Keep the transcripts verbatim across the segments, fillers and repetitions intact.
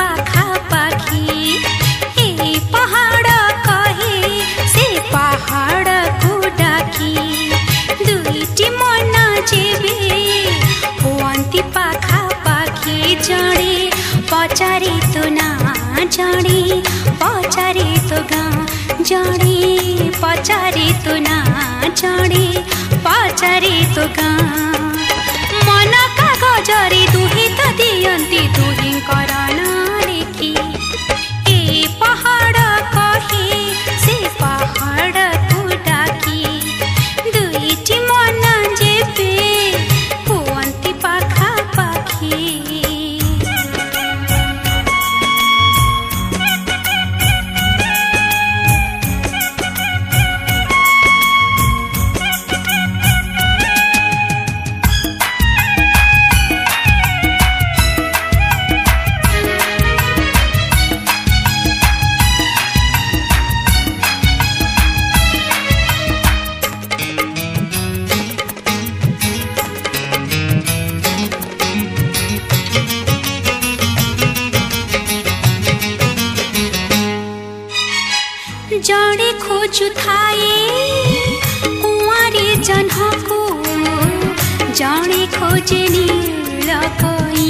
पाखा पाखी ए पहाड़ कहे से पहाड़ को डाकी दुईटी मन जेबे हुअंती पाखा पाखी जड़े पचारे तो ना जाने पचारे तो गाँ जाने पचारे तो ना जाने पचारे तो गाँ मन कागजरे दुही तो दियंती दुही करना लेखी ए पहाड़ कहे से पहाड़ को डाकी दुईटी मन जेबे हुअंती पाखा पाखी। जड़े खोजु थाए कुआरे जन्ह को जड़े खोजे नील कई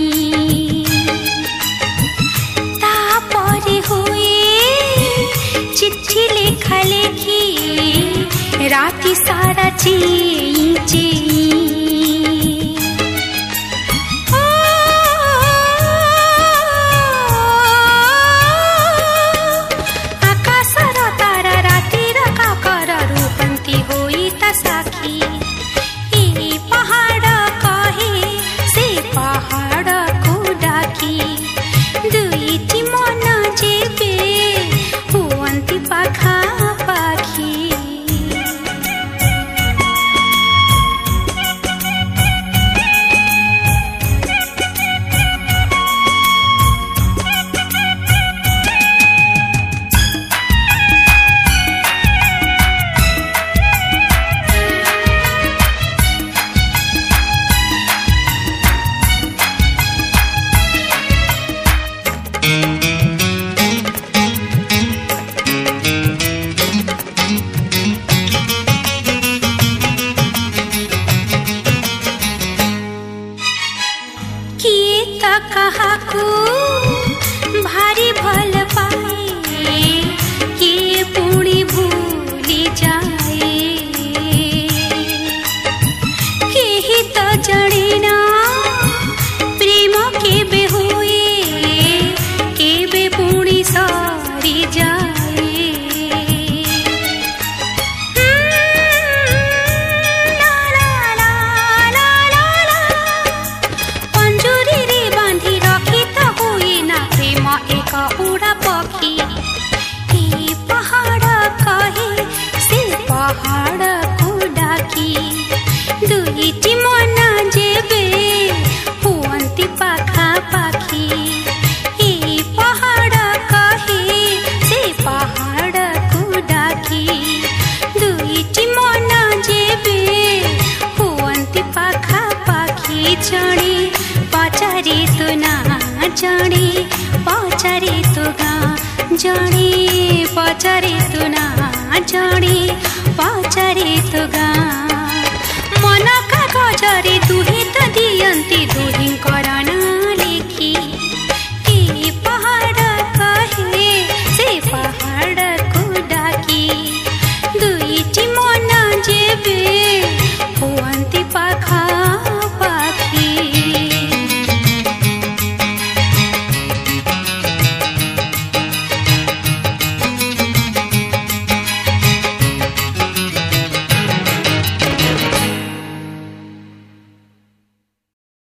तापरे हुए चिट्ठी लेखा लेखी राति सारा चेई चेई कहाकू भारी भल पाए किए पुणी भूली जाए केही तो जड़े ना प्रेम केबे हुए केबे पुणी सारी जाए उड़ा पखी ए पहाड़ कहे से पहाड़ को डाकी दुईटी मन जेबे हुअंती पाखा पाखी ए पहाड़ कहे से पहाड़ को डाकी दुईटी मन जेबे हुअंती पाखा पाखी जड़े पचारे तो ना जाने पचारे तो गाँ जाने पचारे तो ना जाने पचारे तो गाँ मन कागजरे दुही तो दियंती दुही करना लेखी ए पहाड़ कहे से पहाड़ को डाकी दुईटी मन जेबे हुअंती पाखा